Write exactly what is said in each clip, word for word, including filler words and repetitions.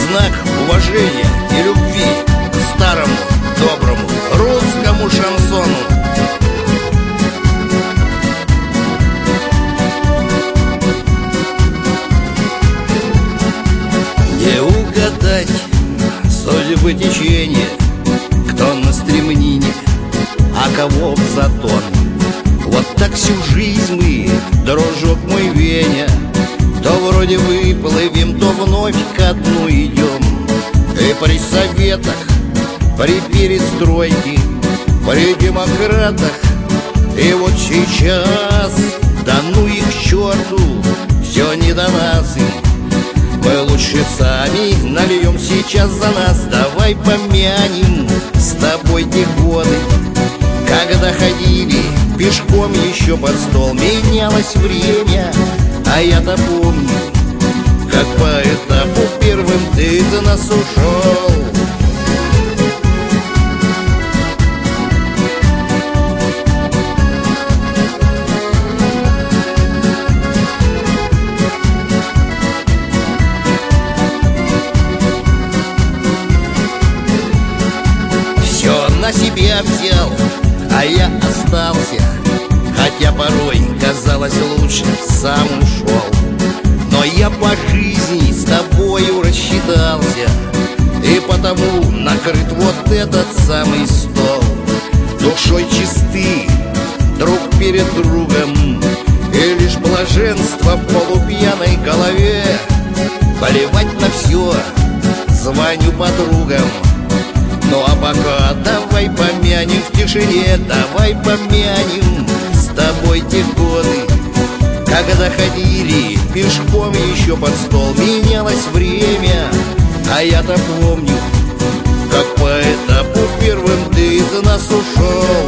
знак уважения и любви к старому, доброму русскому шансону. Не угадать судьбы течения, кто на стремнине, а кого в затон. Вот так всю жизнь мы, дружок мой Веня, то вроде выплывем, то вновь ко дну идем. И при советах, при перестройке, при демократах, и вот сейчас, да ну их к черту, все не до нас им. Мы лучше сами нальем сейчас за нас. Давай помянем с тобой те годы, когда ходили пешком еще под стол. Менялось время, а я-то помню, как по этапу первым ты за нас ушел. Все на себя взял, а я остался, хотя порой казалось лучше сам ушел. Но я по жизни с тобою рассчитался, и потому накрыт вот этот самый стол. Душой чисты друг перед другом, и лишь блаженство в полупьяной голове. Плевать на все, звоню подругам. Ну а пока давай помянем в тишине, давай помянем с тобой те годы, когда ходили пешком еще под стол. Менялось время, а я-то помню, как по этапу первым ты за нас ушел.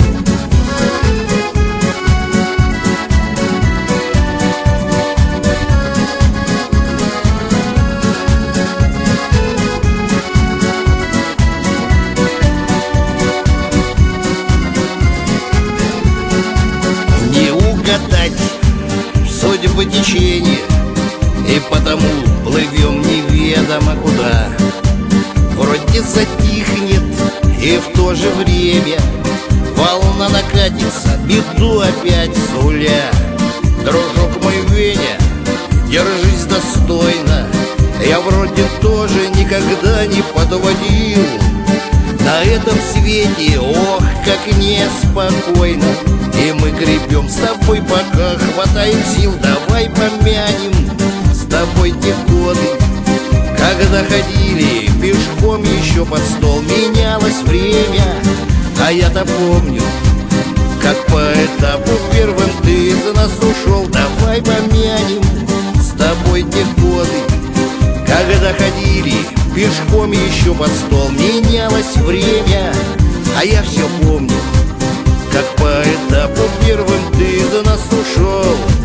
Судьбы течения, и потому плывем неведомо куда. Вроде затихнет, и в то же время волна накатится, беду опять суля. Дружок мой Веня, держись достойно, я вроде тоже никогда не подводил. На этом свете, ох, как неспокойно, и мы гребем с тобой, пока хватает сил. Давай помянем с тобой те годы, когда ходили пешком еще под стол. Менялось время, а я-то помню, как по этапу первым ты за нас ушел. Давай помянем с тобой те годы, когда ходили пешком еще под стол. Менялось время, а я все помню, как по этапу первым ты за нас ушел.